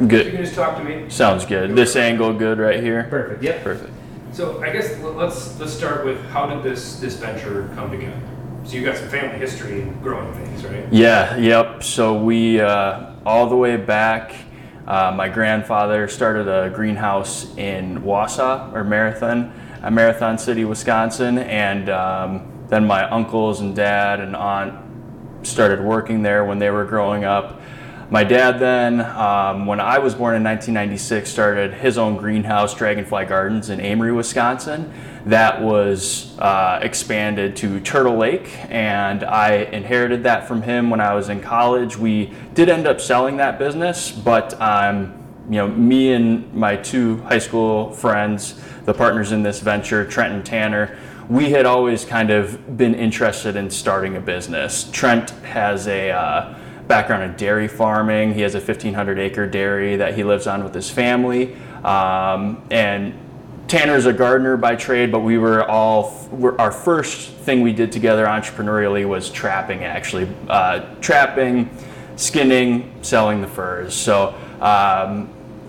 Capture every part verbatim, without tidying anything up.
Good. You can just talk to me. Sounds good. This angle good right here? Perfect. Yep. Perfect. So I guess let's let's start with how did this this venture come together? So you got some family history in growing things, right? Yeah. Yep. So we uh, all the way back. Uh, my grandfather started a greenhouse in Wausau or Marathon, uh, Marathon City, Wisconsin, and um, then my uncles and dad and aunt started working there when they were growing up. My dad then, um, when I was born in nineteen ninety-six, started his own greenhouse, Dragonfly Gardens, in Amory, Wisconsin. That was uh, expanded to Turtle Lake, and I inherited that from him when I was in college. We did end up selling that business, but um, you know, me and my two high school friends, the partners in this venture, Trent and Tanner, we had always kind of been interested in starting a business. Trent has a uh, background in dairy farming. He has a fifteen hundred acre dairy that he lives on with his family. Um, and Tanner's a gardener by trade, but we were all, we're, our first thing we did together entrepreneurially was trapping, actually. Uh, trapping, skinning, selling the furs. So um,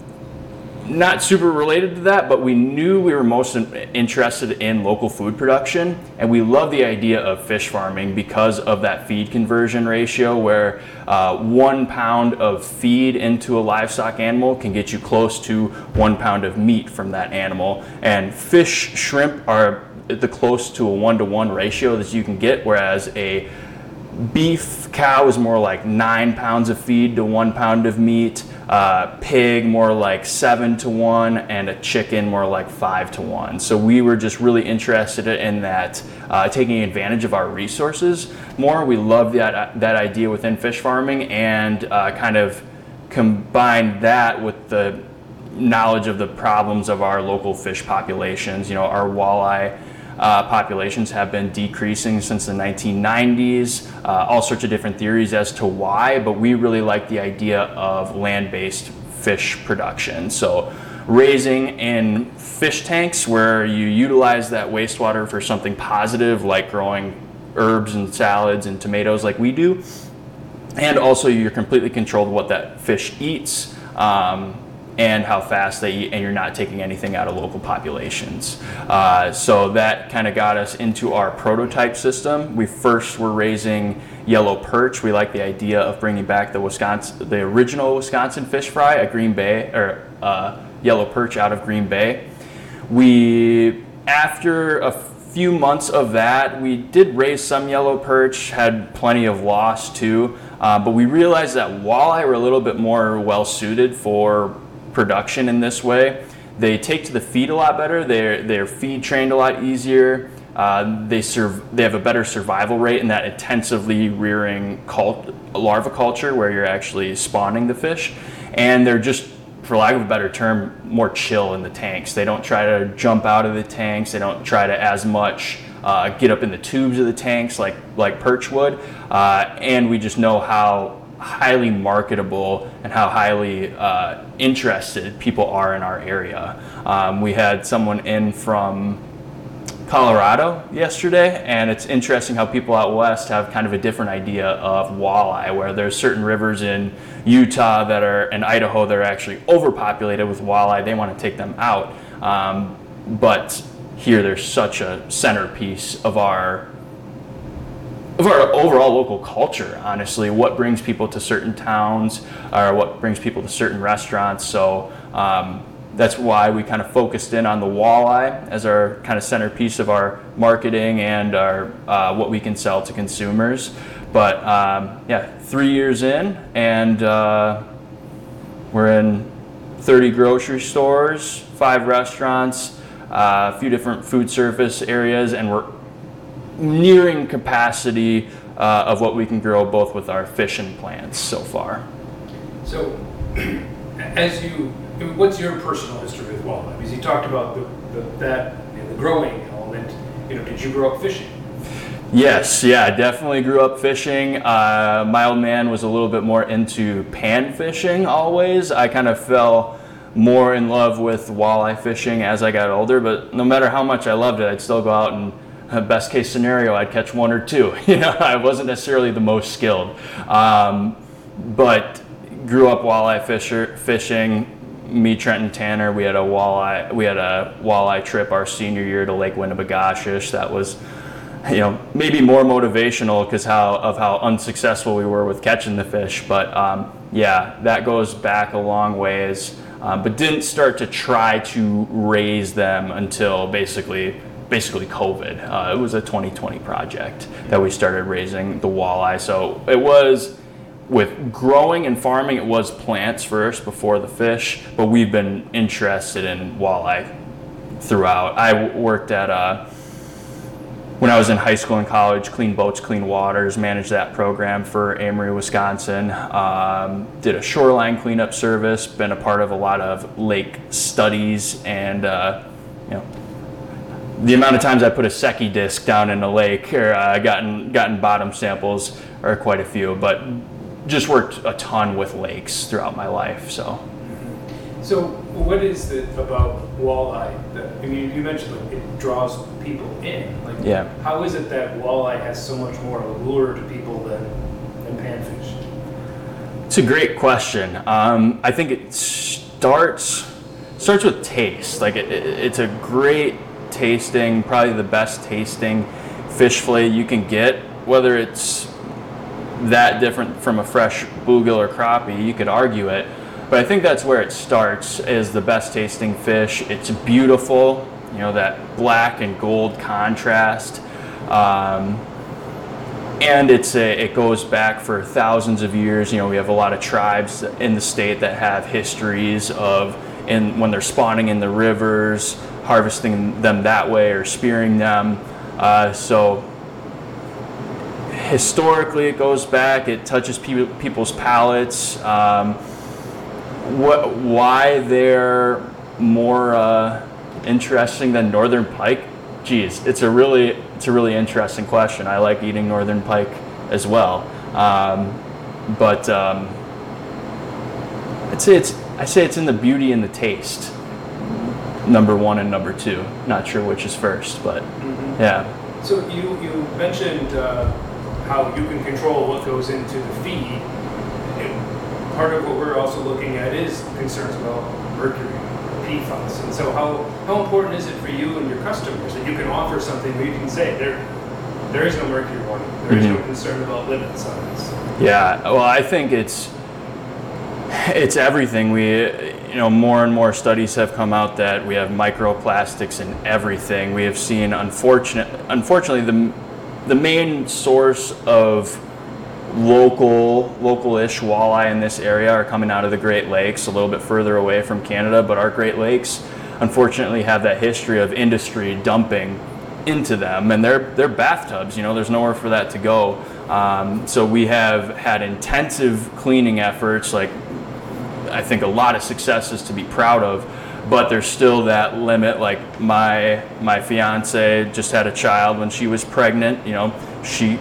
not super related to that, but we knew we were most interested in local food production, and we love the idea of fish farming because of that feed conversion ratio, where uh, one pound of feed into a livestock animal can get you close to one pound of meat from that animal. And fish, shrimp are the close to a one-to-one ratio that you can get, whereas a beef cow is more like nine pounds of feed to one pound of meat. Uh, pig more like seven to one, and a chicken more like five to one. So we were just really interested in that, uh, taking advantage of our resources more. We love that that idea within fish farming, and uh, kind of combine that with the knowledge of the problems of our local fish populations. You know, our walleye Uh, populations have been decreasing since the nineteen nineties, uh, all sorts of different theories as to why, but we really like the idea of land-based fish production. So raising in fish tanks where you utilize that wastewater for something positive, like growing herbs and salads and tomatoes like we do, and also you're completely controlled what that fish eats, um, and how fast they eat, and you're not taking anything out of local populations. Uh, so that kind of got us into our prototype system. We first were raising yellow perch. We like the idea of bringing back the Wisconsin, the original Wisconsin fish fry at Green Bay, or uh, yellow perch out of Green Bay. We, after a few months of that, we did raise some yellow perch, had plenty of loss too, uh, but we realized that walleye were a little bit more well suited for production in this way. They take to the feed a lot better. They're they're feed trained a lot easier. Uh, they serve. They have a better survival rate in that intensively rearing cult, larva culture where you're actually spawning the fish, and they're just, for lack of a better term, more chill in the tanks. They don't try to jump out of the tanks. They don't try to as much uh, get up in the tubes of the tanks like like perch would. Uh, and we just know how highly marketable and how highly uh, interested people are in our area. Um, we had someone in from Colorado yesterday, and it's interesting how people out west have kind of a different idea of walleye, where there's certain rivers in Utah that are, and Idaho, that are actually overpopulated with walleye. They want to take them out. Um, but here there's such a centerpiece of our of our overall local culture, honestly, what brings people to certain towns, or what brings people to certain restaurants. So um, that's why we kind of focused in on the walleye as our kind of centerpiece of our marketing and our uh, what we can sell to consumers. But um, yeah, three years in, and uh, we're in thirty grocery stores, five restaurants, uh, a few different food service areas, and we're nearing capacity uh, of what we can grow both with our fish and plants so far. So, as you, what's your personal history with walleye? Because you talked about the, the that you know, the growing element. You know, did you grow up fishing? Yes, yeah, definitely grew up fishing. Uh, my old man was a little bit more into pan fishing always. I kind of fell more in love with walleye fishing as I got older, but no matter how much I loved it, I'd still go out and, best case scenario, I'd catch one or two. You know, I wasn't necessarily the most skilled. Um, but grew up walleye fisher, fishing. Me, Trent, and Tanner, we had a walleye we had a walleye trip our senior year to Lake Winnibigoshish. That was, you know, maybe more motivational because how of how unsuccessful we were with catching the fish. But um, yeah, that goes back a long ways. Um, but didn't start to try to raise them until basically basically COVID. Uh, it was a twenty twenty project that we started raising the walleye. So it was, with growing and farming, it was plants first before the fish, but we've been interested in walleye throughout. I worked at, uh, when I was in high school and college, Clean Boats, Clean Waters, managed that program for Amory, Wisconsin. Um, did a shoreline cleanup service, been a part of a lot of lake studies, and uh, you know, the amount of times I put a Secchi disc down in a lake or uh, gotten gotten bottom samples are quite a few, but just worked a ton with lakes throughout my life. So, so what is it about walleye that, I mean, you mentioned like it draws people in. Like, yeah. How is it that walleye has so much more allure to people than, than panfish? It's a great question. Um, I think it starts starts with taste. Like it, it, it's a great tasting, probably the best tasting fish fillet you can get, whether it's that different from a fresh bluegill or crappie, you could argue it, but I think that's where it starts, is the best tasting fish. It's beautiful, you know, that black and gold contrast, um, and it's a, it goes back for thousands of years. You know, we have a lot of tribes in the state that have histories of, in when they're spawning in the rivers, harvesting them that way or spearing them. Uh, so historically it goes back, it touches pe- people's palates. Um, what, why they're more uh, interesting than northern pike? Geez, it's a really it's a really interesting question. I like eating northern pike as well, um, but um, I'd say it's I say it's in the beauty and the taste. Number one and number two. Not sure which is first, but mm-hmm. yeah. So you you mentioned uh, how you can control what goes into the feed. And part of what we're also looking at is concerns about mercury, P FAS. And so how, how important is it for you and your customers that you can offer something where you can say there there is no mercury warning, there is mm-hmm. no concern about limits on this? Yeah, well, I think it's it's everything. We you know, more and more studies have come out that we have microplastics in everything. We have seen, unfortunate, unfortunately, the the main source of local, local-ish walleye in this area are coming out of the Great Lakes, a little bit further away from Canada, but our Great Lakes, unfortunately, have that history of industry dumping into them, and they're they're bathtubs. You know, there's nowhere for that to go. Um, so we have had intensive cleaning efforts, like I think a lot of successes to be proud of, but there's still that limit. Like my my fiance just had a child when she was pregnant. You know, she.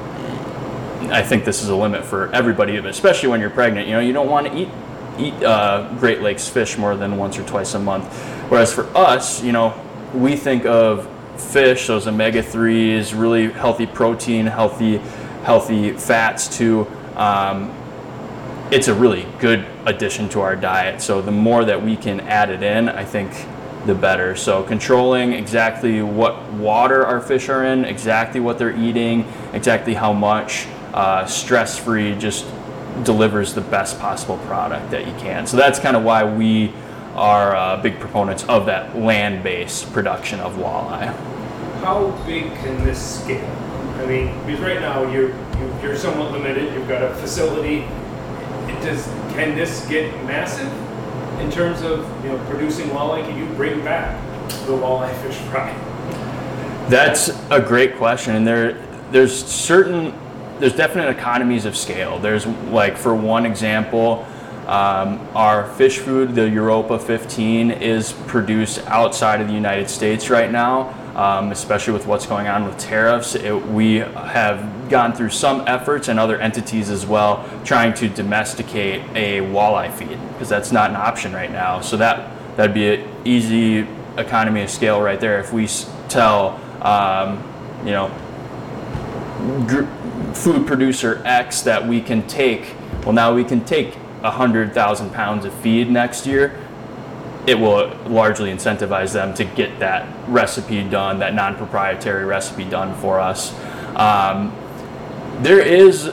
I think this is a limit for everybody, especially when you're pregnant. You know, you don't want to eat eat uh, Great Lakes fish more than once or twice a month. Whereas for us, you know, we think of fish, those omega threes, really healthy protein, healthy healthy fats too. Um, it's a really good addition to our diet. So the more that we can add it in, I think the better. So controlling exactly what water our fish are in, exactly what they're eating, exactly how much, uh, stress-free, just delivers the best possible product that you can. So that's kind of why we are uh, big proponents of that land-based production of walleye. How big can this scale? I mean, because right now you're you're somewhat limited. You've got a facility. It does, can this get massive in terms of, you know, producing walleye? Can you bring back the walleye fish fry? That's a great question, and there there's certain there's definite economies of scale. There's, like, for one example, um, our fish food, the Europa fifteen, is produced outside of the United States right now. Um, especially with what's going on with tariffs. It, we have gone through some efforts, and other entities as well, trying to domesticate a walleye feed, because that's not an option right now. So that, that'd be an easy economy of scale right there. If we tell, um, you know, gr- food producer X that we can take, well, now we can take one hundred thousand pounds of feed next year, it will largely incentivize them to get that recipe done, that non-proprietary recipe done for us. Um, there is,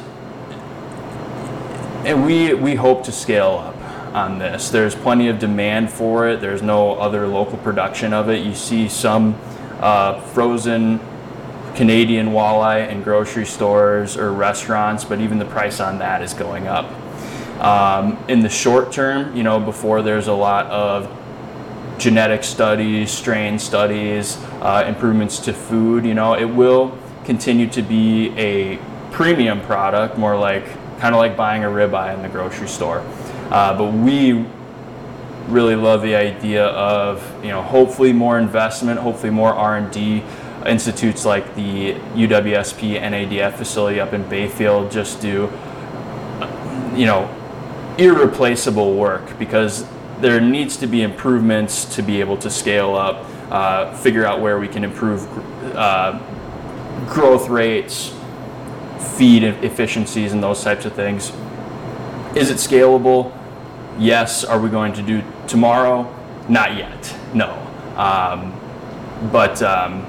and we, we hope to scale up on this. There's plenty of demand for it. There's no other local production of it. You see some uh, frozen Canadian walleye in grocery stores or restaurants, but even the price on that is going up. Um, in the short term, you know, before there's a lot of genetic studies, strain studies, uh, improvements to food, you know, it will continue to be a premium product, more like kind of like buying a ribeye in the grocery store. Uh, but we really love the idea of, you know, hopefully more investment, hopefully more R and D. Institutes like the U W S P N A D F facility up in Bayfield just do, you know, irreplaceable work, because there needs to be improvements to be able to scale up, uh, figure out where we can improve uh, growth rates, feed efficiencies, and those types of things. Is it scalable? Yes. Are we going to do tomorrow? Not yet. No. Um, but um,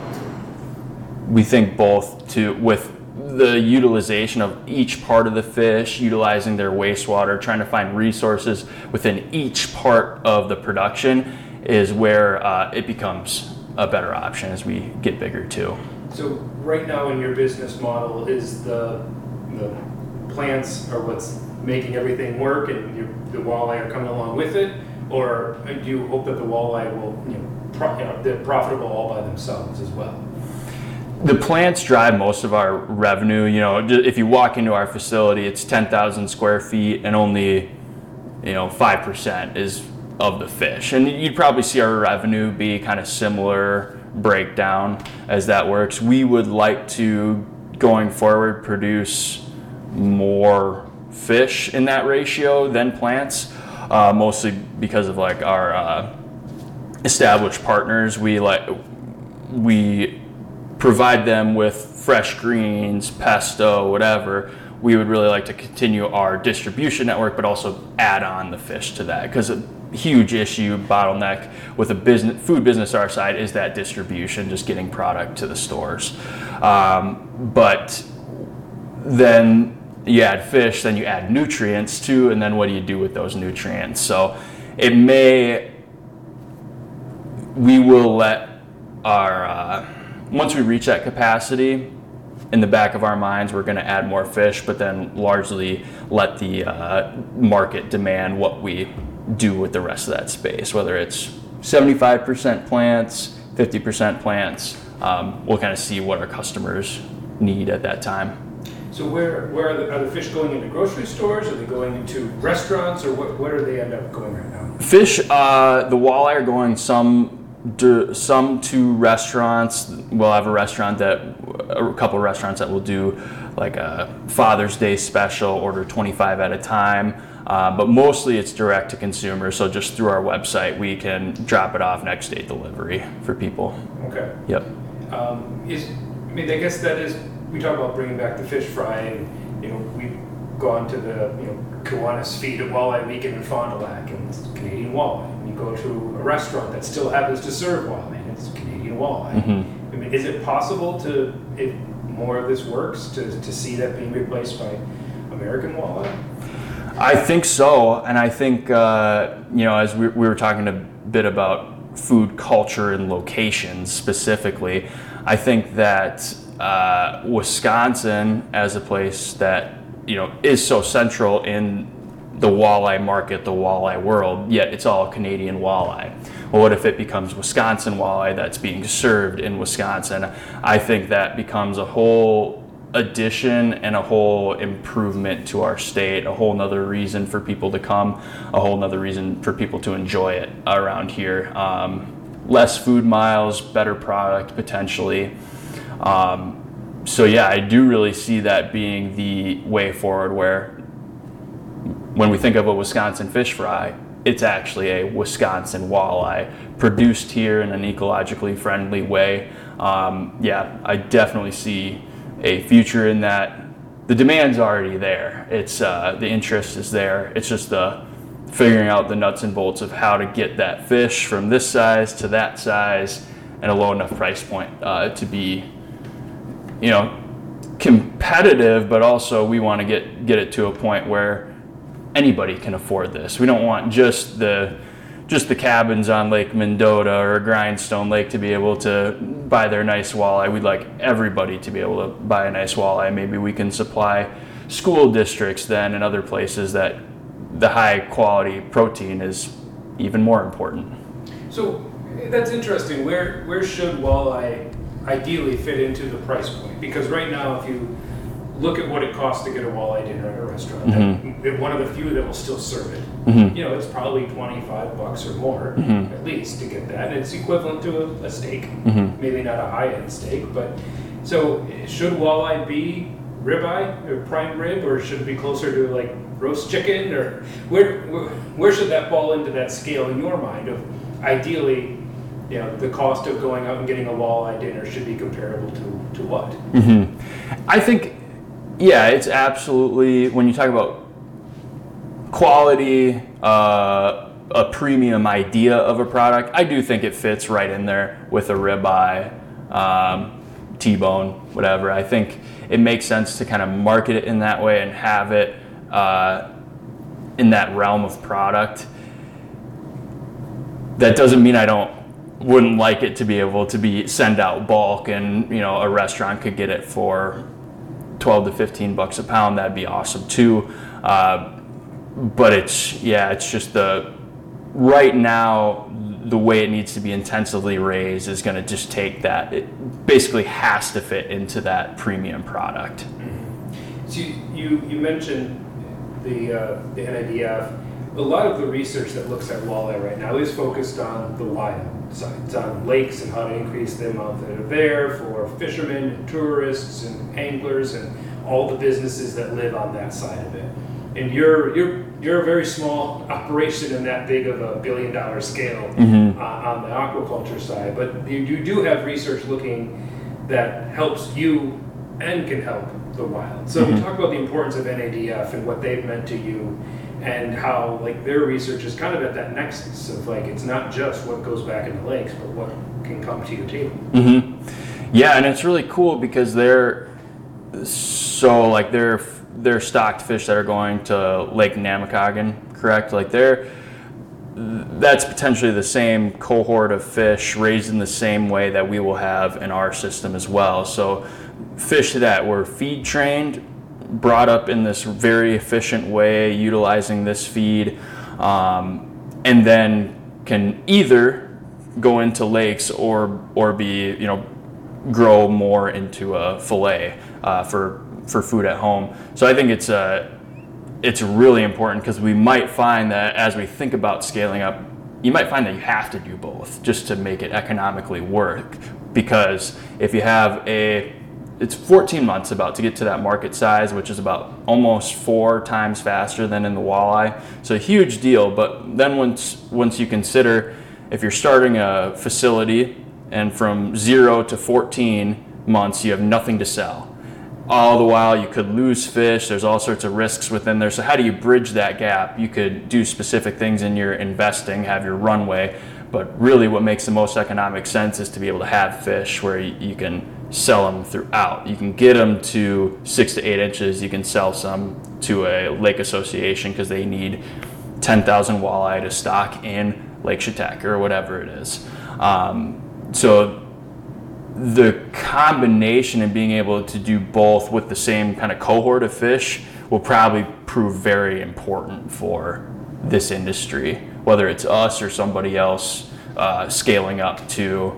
we think both to with the utilization of each part of the fish, utilizing their wastewater, trying to find resources within each part of the production is where uh, it becomes a better option as we get bigger too. So right now in your business model, is the the plants are what's making everything work, and you, the walleye are coming along with it, or do you hope that the walleye will, you know, pro, you know, they're profitable all by themselves as well? The plants drive most of our revenue. You know, if you walk into our facility, it's ten thousand square feet, and only, you know, five percent is of the fish. And you'd probably see our revenue be kind of similar breakdown as that works. We would like to, going forward, produce more fish in that ratio than plants, uh, mostly because of like our uh, established partners. We like we provide them with fresh greens, pesto, whatever. We would really like to continue our distribution network, but also add on the fish to that, because a huge issue, bottleneck with a business, food business our side, is that distribution, just getting product to the stores. Um, but then you add fish, then you add nutrients too, and then what do you do with those nutrients? So it may, we will let our, uh, once we reach that capacity, in the back of our minds, we're going to add more fish, but then largely let the uh, market demand what we do with the rest of that space, whether it's seventy-five percent plants, fifty percent plants. Um, we'll kind of see what our customers need at that time. So where, where are the, are the fish going into grocery stores? Are they going into restaurants, or what, where do they end up going right now? Fish, uh, the walleye are going some Do some to restaurants. We'll have a restaurant that, a couple of restaurants that will do like a Father's Day special, order twenty-five at a time. Uh, but mostly it's direct to consumer. So just through our website, we can drop it off next day delivery for people. Okay. Yep. Um, is, I mean, I guess that is, we talk about bringing back the fish fry, and, you know, we've gone to the, you know, Kiwanis Feed at Walleye Weekend in Fond du Lac, and it's Canadian walleye. And you go to a restaurant that still happens to serve walleye, and it's Canadian walleye. Mm-hmm. I mean, is it possible to, if more of this works, to, to see that being replaced by American walleye? I think so, and I think, uh, you know, as we, we were talking a bit about food culture and locations specifically, I think that uh, Wisconsin, as a place that, you know, is so central in the walleye market, the walleye world, yet it's all Canadian walleye. Well, what if it becomes Wisconsin walleye that's being served in Wisconsin? I think that becomes a whole addition and a whole improvement to our state, a whole nother reason for people to come, a whole nother reason for people to enjoy it around here. Um, less food miles, better product potentially. Um, so yeah, I do really see that being the way forward, where when we think of a Wisconsin fish fry, it's actually a Wisconsin walleye produced here in an ecologically friendly way. Um, yeah, I definitely see a future in that the demand's already there. It's uh, the interest is there. It's just the figuring out the nuts and bolts of how to get that fish from this size to that size and a low enough price point uh, to be, you know, competitive, but also we want to get get it to a point where anybody can afford this. We don't want just the just the cabins on Lake Mendota or Grindstone Lake to be able to buy their nice walleye. We'd like everybody to be able to buy a nice walleye. Maybe we can supply school districts then and other places that the high quality protein is even more important. So that's interesting. Where where should walleye ideally fit into the price point? Because right now, if you look at what it costs to get a walleye dinner at a restaurant, mm-hmm. one of the few that will still serve it, mm-hmm. you know, it's probably twenty-five bucks or more mm-hmm. at least to get that. And it's equivalent to a, a steak, mm-hmm. maybe not a high-end steak, but so should walleye be ribeye or prime rib, or should it be closer to like roast chicken, or where where, where should that fall into that scale in your mind of ideally, you know, the cost of going out and getting a walleye dinner should be comparable to, to what? Mm-hmm. I think, yeah, it's absolutely, when you talk about quality, uh, a premium idea of a product, I do think it fits right in there with a ribeye, um, T-bone, whatever. I think it makes sense to kind of market it in that way and have it uh, in that realm of product. That doesn't mean I don't wouldn't like it to be able to be send out bulk, and you know a restaurant could get it for twelve to fifteen bucks a pound. That'd be awesome too. Uh, but it's yeah, it's just the right now the way it needs to be intensively raised is going to just take that. It basically has to fit into that premium product. Mm-hmm. So you you, you mentioned the uh, the N I D F. A lot of the research that looks at walleye right now is focused on the wild side. It's on lakes and how to increase the amount that are there for fishermen and tourists and anglers and all the businesses that live on that side of it. And you're you're you're a very small operation in that big of a billion dollar scale mm-hmm. uh, on the aquaculture side, but you, you do have research looking that helps you and can help the wild. So mm-hmm. talk about the importance of N A D F and what they've meant to you, and how like their research is kind of at that nexus of like it's not just what goes back in the lakes, but what can come to your table. Mm-hmm. Yeah, and it's really cool because they're so like they're they're stocked fish that are going to Lake Namakagon, correct? Like they're that's potentially the same cohort of fish raised in the same way that we will have in our system as well. So fish that were feed trained, brought up in this very efficient way, utilizing this feed, um, and then can either go into lakes or or be you know grow more into a fillet uh, for for food at home. So I think it's a it's really important because we might find that as we think about scaling up, you might find that you have to do both just to make it economically work. Because if you have a it's fourteen months about to get to that market size, which is about almost four times faster than in the walleye. So a huge deal. But then once once you consider if you're starting a facility and from zero to fourteen months you have nothing to sell. All the while you could lose fish. There's all sorts of risks within there. So how do you bridge that gap? You could do specific things in your investing, have your runway. But really what makes the most economic sense is to be able to have fish where you can sell them throughout. You can get them to six to eight inches. You can sell some to a lake association because they need ten thousand walleye to stock in Lake Chautauqua or whatever it is. Um, so the combination of being able to do both with the same kind of cohort of fish will probably prove very important for this industry, whether it's us or somebody else uh, scaling up to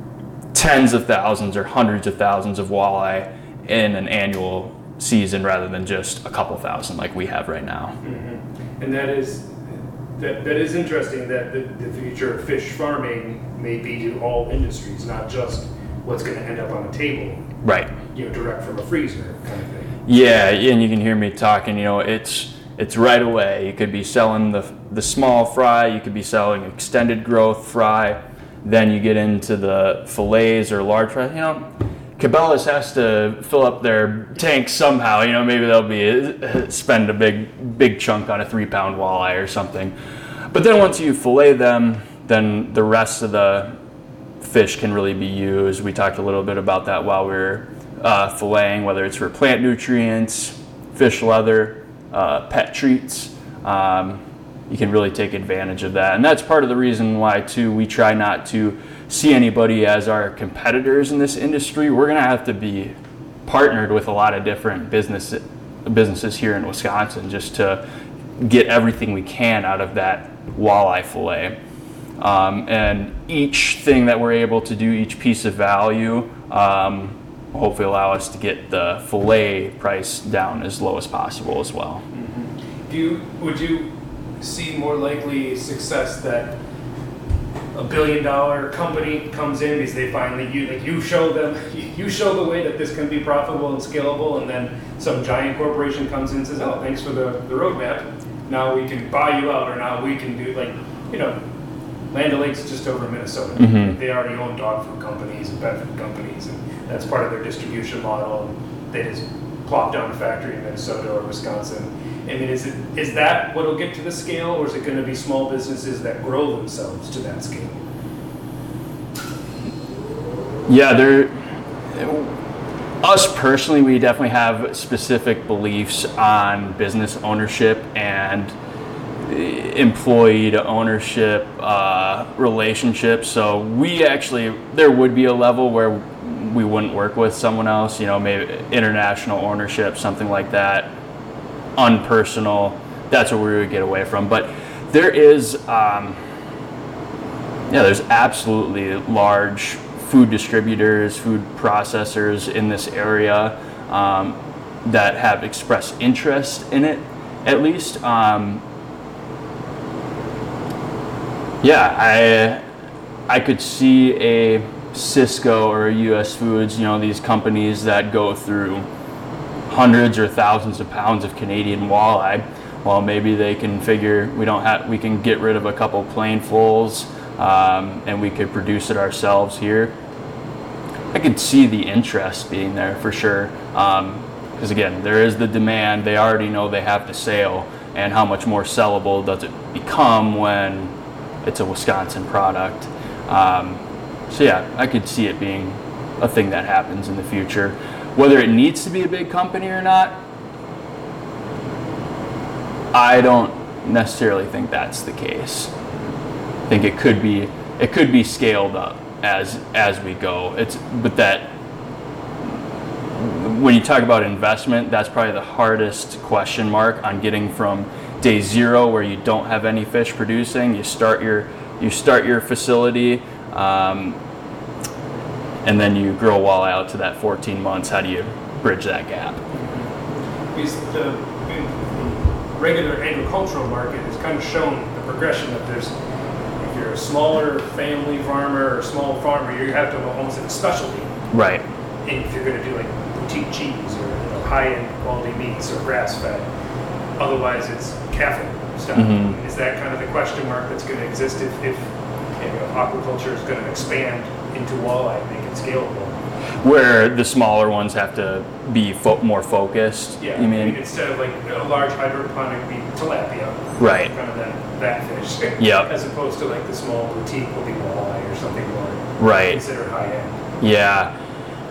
tens of thousands or hundreds of thousands of walleye in an annual season rather than just a couple thousand like we have right now. Mm-hmm. And that is that, that is interesting that the, the future of fish farming may be to all industries, not just what's going to end up on a table, right? You know, direct from a freezer kind of thing. Yeah, and you can hear me talking. You know, it's it's right away. You could be selling the the small fry. You could be selling extended growth fry. Then you get into the fillets or large fry. You know, Cabela's has to fill up their tank somehow. You know, maybe they'll be spend a big big chunk on a three pound walleye or something. But then once you fillet them, then the rest of the fish can really be used. We talked a little bit about that while we were uh, filleting, whether it's for plant nutrients, fish leather, uh, pet treats. Um, you can really take advantage of that. And that's part of the reason why, too, we try not to see anybody as our competitors in this industry. We're going to have to be partnered with a lot of different business, businesses here in Wisconsin just to get everything we can out of that walleye fillet. Um, and each thing that we're able to do, each piece of value, um, will hopefully allow us to get the fillet price down as low as possible as well. Mm-hmm. Do you, would you see more likely success that a billion dollar company comes in because they finally, you like you show them, you show the way that this can be profitable and scalable, and then some giant corporation comes in and says, oh, thanks for the, the roadmap, now we can buy you out, or now we can do, like, you know, Land O'Lakes is just over Minnesota. Mm-hmm. They already own dog food companies and pet food companies, and that's part of their distribution model. And they just plop down a factory in Minnesota or Wisconsin. I mean, is it is that what'll get to the scale, or is it going to be small businesses that grow themselves to that scale? Yeah, there. Us personally, we definitely have specific beliefs on business ownership and employee to ownership uh, relationship. So we actually, there would be a level where we wouldn't work with someone else, you know, maybe international ownership, something like that, unpersonal. That's what we would get away from. But there is, um, yeah, there's absolutely large food distributors, food processors in this area um, that have expressed interest in it, at least. Um, Yeah, I I could see a Cisco or a U S Foods, you know, these companies that go through hundreds or thousands of pounds of Canadian walleye. Well, maybe they can figure we don't have we can get rid of a couple planefuls um, and we could produce it ourselves here. I could see the interest being there for sure, because um, again, there is the demand. They already know they have the sale, and how much more sellable does it become when it's a Wisconsin product. Um, so yeah, I could see it being a thing that happens in the future. Whether it needs to be a big company or not, I don't necessarily think that's the case. I think it could be it could be scaled up as as we go. It's but that when you talk about investment, that's probably the hardest question mark on getting from day zero, where you don't have any fish producing. You start your you start your facility, um, and then you grow walleye out to that fourteen months. How do you bridge that gap? Because the, the regular agricultural market has kind of shown the progression that there's, if you're a smaller family farmer or small farmer, you have to almost have a specialty. Right. And if you're going to do like boutique cheese or, you know, high-end quality meats or grass-fed. Otherwise, it's cattle stuff. Mm-hmm. Is that kind of the question mark that's going to exist if, if you know, aquaculture is going to expand into walleye and make it scalable? Where the smaller ones have to be fo- more focused. Yeah, you mean? I mean instead of like a large hydroponic, be tilapia. Right. Kind of that, that fish. Yep. As opposed to like the small boutique will be walleye or something more right. considered high end. Yeah.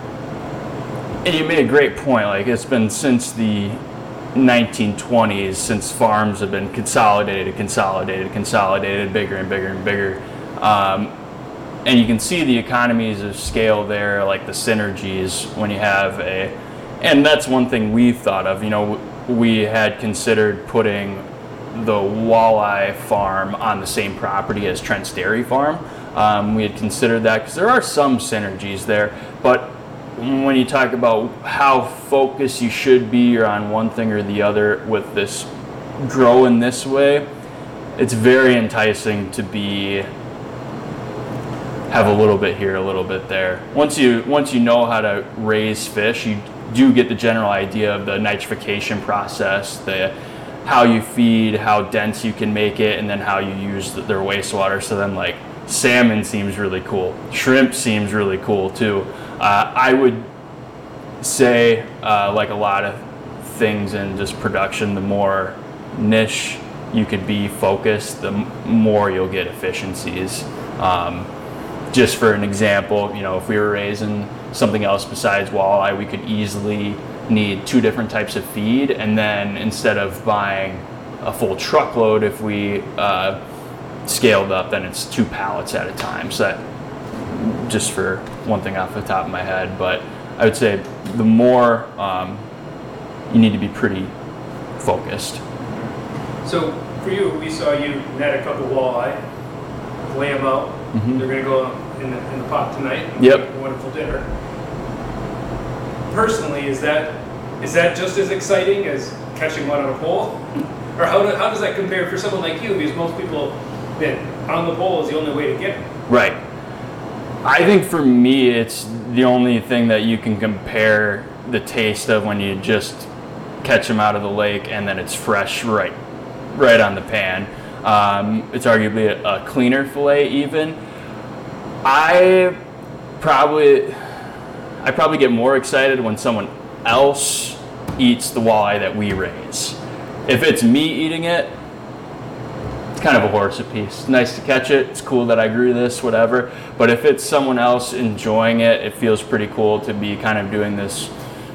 And you made a great point. Like, it's been since the nineteen twenties since farms have been consolidated, consolidated, consolidated, bigger and bigger and bigger. Um, and you can see the economies of scale there, like the synergies when you have a, and that's one thing we've thought of. You know, we had considered putting the walleye farm on the same property as Trent's Dairy Farm. Um, we had considered that because there are some synergies there, but when you talk about how focused you should be or on one thing or the other with this growing this way, it's very enticing to be have a little bit here, a little bit there. Once you once you know how to raise fish, you do get the general idea of the nitrification process, the how you feed, how dense you can make it, and then how you use the, their wastewater. So then, like, salmon seems really cool. Shrimp seems really cool too. Uh, I would say, uh, like a lot of things in just production, the more niche you could be focused, the m- more you'll get efficiencies. Um, just for an example, you know, if we were raising something else besides walleye, we could easily need two different types of feed, and then instead of buying a full truckload, if we uh, scaled up, then it's two pallets at a time. So that, just for one thing off the top of my head, but I would say the more um, you need to be pretty focused. So for you, we saw you net a couple walleye, lay them out. Mm-hmm. They're going to go in the, in the pot tonight. Yep. A wonderful dinner. Personally, is that is that just as exciting as catching one on a pole? Or how, do, how does that compare for someone like you? Because most people, that on the pole is the only way to get them. Right. I think for me, it's the only thing that you can compare the taste of when you just catch them out of the lake and then it's fresh right right on the pan. Um, it's arguably a, a cleaner fillet even. I probably I probably get more excited when someone else eats the walleye that we raise. If it's me eating it, it's kind of a horse apiece. Nice to catch it. It's cool that I grew this, whatever. But if it's someone else enjoying it, it feels pretty cool to be kind of doing this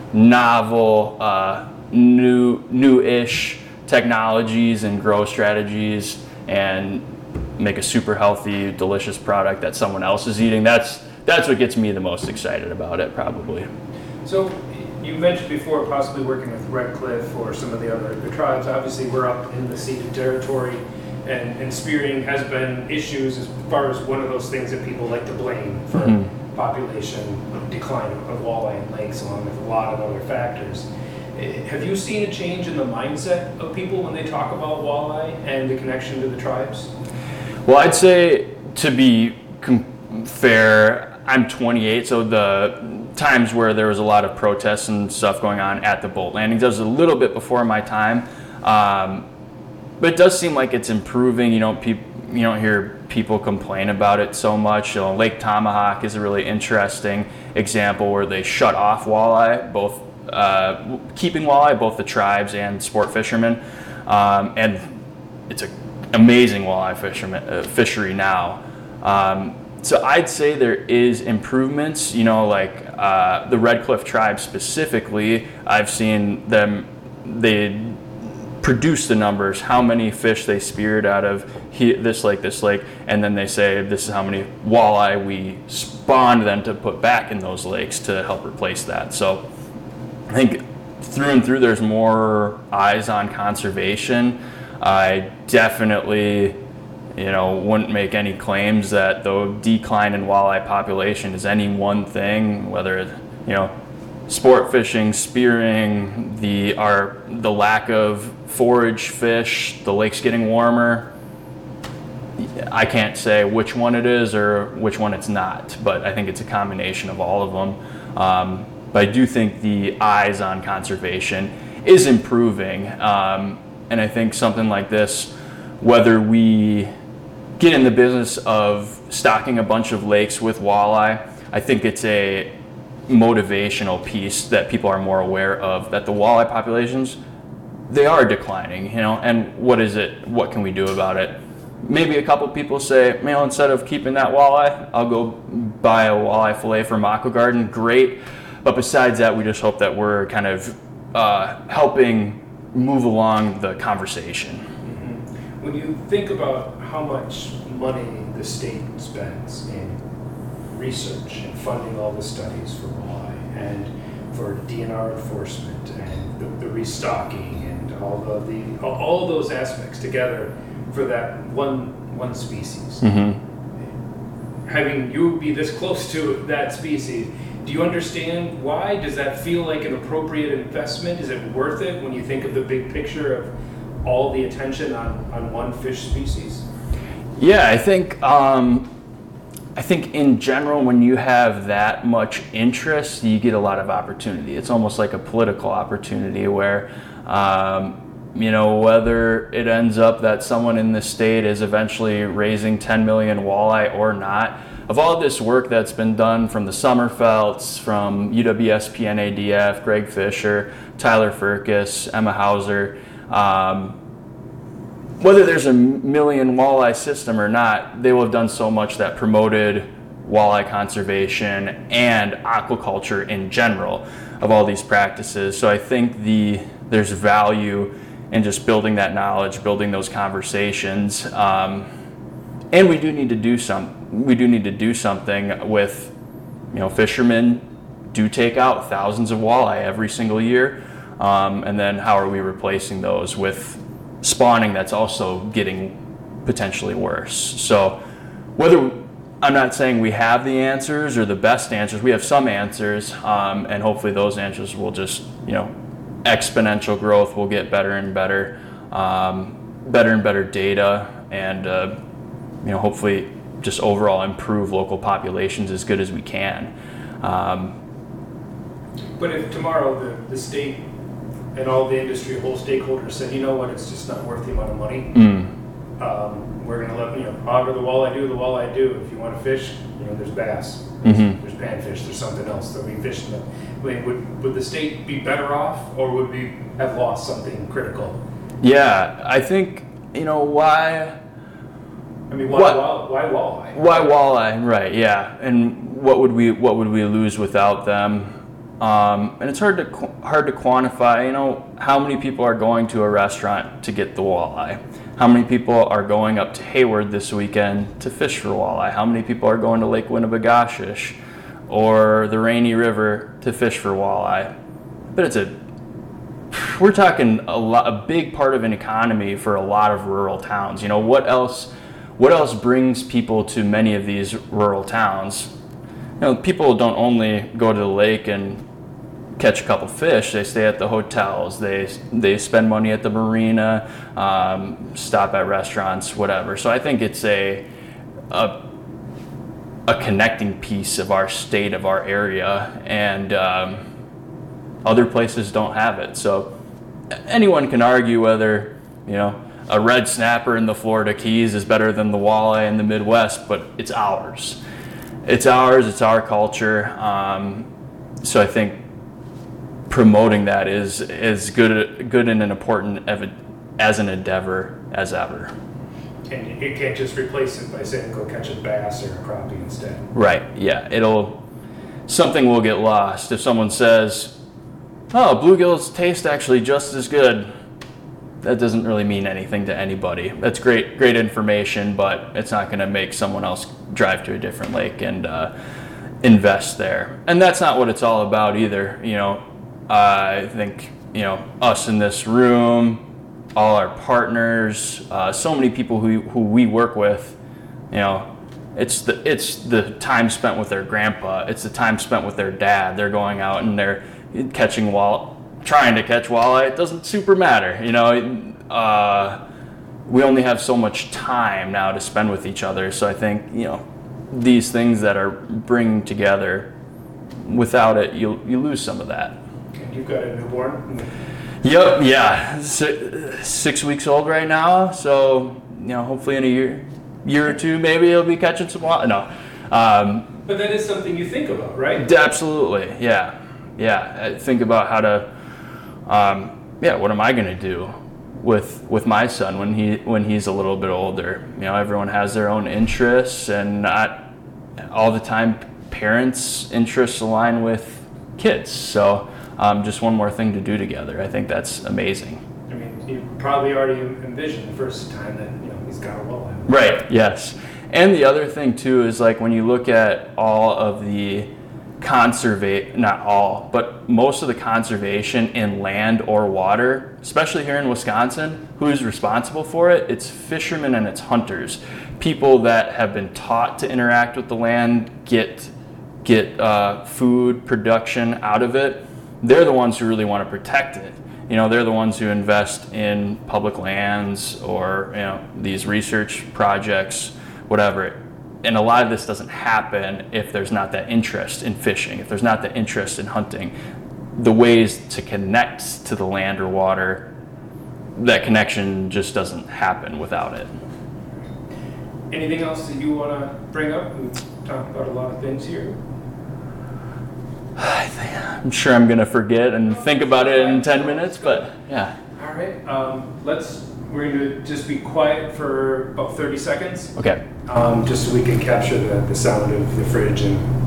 novel, uh, new, new-ish technologies and grow strategies and make a super healthy, delicious product that someone else is eating. That's that's what gets me the most excited about it, probably. So you mentioned before possibly working with Red Cliff or some of the other the tribes. Obviously, we're up in the ceded territory, and, and spearing has been issues as far as one of those things that people like to blame for mm-hmm. population decline of walleye in lakes, along with a lot of other factors. Have you seen a change in the mindset of people when they talk about walleye and the connection to the tribes? Well, I'd say, to be com- fair, I'm twenty-eight, so the times where there was a lot of protests and stuff going on at the boat landings, that was a little bit before my time. Um, but it does seem like it's improving. You know, peop- you don't hear people complain about it so much. You know, Lake Tomahawk is a really interesting example where they shut off walleye, both uh, keeping walleye, both the tribes and sport fishermen. Um, and it's an amazing walleye fisherman, uh, fishery now. Um, So I'd say there is improvements, you know, like uh, the Red Cliff tribe specifically. I've seen them, they produce the numbers, how many fish they speared out of he, this lake, this lake, and then they say this is how many walleye we spawned then to put back in those lakes to help replace that. So I think through and through there's more eyes on conservation. I definitely... you know, wouldn't make any claims that the decline in walleye population is any one thing, whether it's, you know, sport fishing, spearing, the our the lack of forage fish, the lake's getting warmer. I can't say which one it is or which one it's not, but I think it's a combination of all of them. Um, but I do think the eyes on conservation is improving, um, and I think something like this, whether we get in the business of stocking a bunch of lakes with walleye, I think it's a motivational piece that people are more aware of, that the walleye populations, they are declining, you know, and what is it, what can we do about it? Maybe a couple people say, you know, instead of keeping that walleye, I'll go buy a walleye fillet from Aqua Garden, great. But besides that, we just hope that we're kind of uh, helping move along the conversation. Mm-hmm. When you think about how much money the state spends in research and funding all the studies for walleye and for D N R enforcement and the, the restocking and all of the all of those aspects together for that one one species. Mm-hmm. Having you be this close to that species, do you understand why? Does that feel like an appropriate investment? Is it worth it when you think of the big picture of all the attention on, on one fish species? Yeah, I think um, I think in general, when you have that much interest, you get a lot of opportunity. It's almost like a political opportunity where, um, you know, whether it ends up that someone in the state is eventually raising ten million walleye or not, of all this work that's been done from the Sommerfelds, from U W S P N A D F, Greg Fisher, Tyler Furcus, Emma Hauser, um, whether there's a million walleye system or not, they will have done so much that promoted walleye conservation and aquaculture in general of all these practices. So I think the there's value in just building that knowledge, building those conversations, um, and we do need to do some. We do need to do something with, you know, fishermen do take out thousands of walleye every single year, um, and then how are we replacing those with spawning that's also getting potentially worse? So whether, I'm not saying we have the answers or the best answers, we have some answers, um, and hopefully those answers will just, you know, exponential growth will get better and better, um, better and better data, and uh, you know, hopefully just overall improve local populations as good as we can. Um, but if tomorrow the, the state and all the industry, whole stakeholders said, you know what, it's just not worth the amount of money. mm, Um, we're going to let, you know, however the walleye do, the walleye do. If you want to fish, you know, there's bass, there's, Mhm. there's panfish, there's something else that we fish. In the, I mean, would, would the state be better off, or would we have lost something critical? yeah, I think, you know, why I mean, why, What- wall, why walleye? why walleye, right? Yeah, and what would we what would we lose without them? Um, and it's hard to qu- hard to quantify. You know, how many people are going to a restaurant to get the walleye? How many people are going up to Hayward this weekend to fish for walleye? How many people are going to Lake Winnebagoshsh or the Rainy River to fish for walleye? But it's a we're talking a lot, a big part of an economy for a lot of rural towns. You know, what else? What else brings people to many of these rural towns? You know, people don't only go to the lake and catch a couple fish. They stay at the hotels. They they spend money at the marina, um, stop at restaurants, whatever. So I think it's a, a a connecting piece of our state, of our area, and um, other places don't have it. So anyone can argue whether, you know, a red snapper in the Florida Keys is better than the walleye in the Midwest, but it's ours. It's ours, it's our culture. Um, so I think promoting that is as good, good and an important ev- as an endeavor as ever. And you can't just replace it by saying go catch a bass or a crappie instead. Right, yeah, it'll, something will get lost. If someone says, oh, bluegills taste actually just as good, that doesn't really mean anything to anybody. That's great, great information, but it's not going to make someone else drive to a different lake and uh, invest there. And that's not what it's all about either. You know, I think, you know, us in this room, all our partners, uh, so many people who who we work with, you know, it's the it's the time spent with their grandpa. It's the time spent with their dad. They're going out and they're catching wall. Trying to catch walleye, it doesn't super matter. You know, uh, we only have so much time now to spend with each other. So I think, you know, these things that are bringing together, without it, you you lose some of that. And you've got a newborn. Yep, yeah, six, six weeks old right now. So, you know, hopefully in a year, year or two, maybe he'll be catching some walleye. No, um, But that is something you think about, right? absolutely, yeah, yeah. I think about how to. Um, yeah, what am I going to do with with my son when he when he's a little bit older? You know, everyone has their own interests, and not all the time parents' interests align with kids. So, um, just one more thing to do together. I think that's amazing. I mean, you probably already envisioned the first time that, you know, he's got a walleye. Right. Yes. And the other thing too is, like, when you look at all of the conservate, not all, but most of the conservation in land or water, especially here in Wisconsin, who's responsible for it? It's fishermen and it's hunters. People that have been taught to interact with the land, get get uh, food production out of it. They're the ones who really want to protect it. You know, they're the ones who invest in public lands or, you know, these research projects, whatever. And a lot of this doesn't happen if there's not that interest in fishing, if there's not that interest in hunting. The ways to connect to the land or water, that connection just doesn't happen without it. Anything else that you want to bring up? talk about a lot of things here. I think, I'm sure I'm gonna forget and think about it in ten minutes, but yeah. All right, um, let's, we're going to just be quiet for about thirty seconds, Okay. um, just so we can capture the, the sound of the fridge and